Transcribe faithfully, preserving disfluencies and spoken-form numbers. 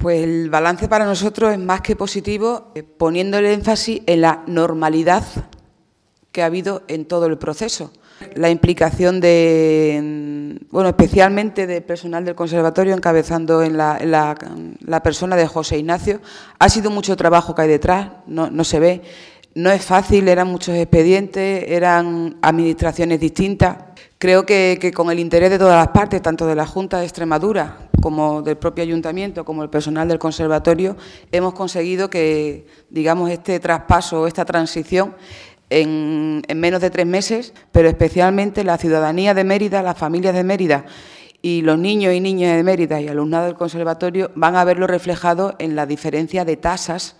Pues el balance para nosotros es más que positivo, eh, poniendo el énfasis en la normalidad que ha habido en todo el proceso. La implicación de, bueno, especialmente del personal del conservatorio, encabezando en la, en la, la persona de José Ignacio. Ha sido mucho trabajo que hay detrás, no, no se ve, no es fácil, eran muchos expedientes, eran administraciones distintas. Creo que, que con el interés de todas las partes, tanto de la Junta de Extremadura como del propio Ayuntamiento, como el personal del conservatorio, hemos conseguido que, digamos, este traspaso, esta transición, En, en menos de tres meses, pero especialmente la ciudadanía de Mérida, las familias de Mérida y los niños y niñas de Mérida y alumnado del conservatorio van a verlo reflejado en la diferencia de tasas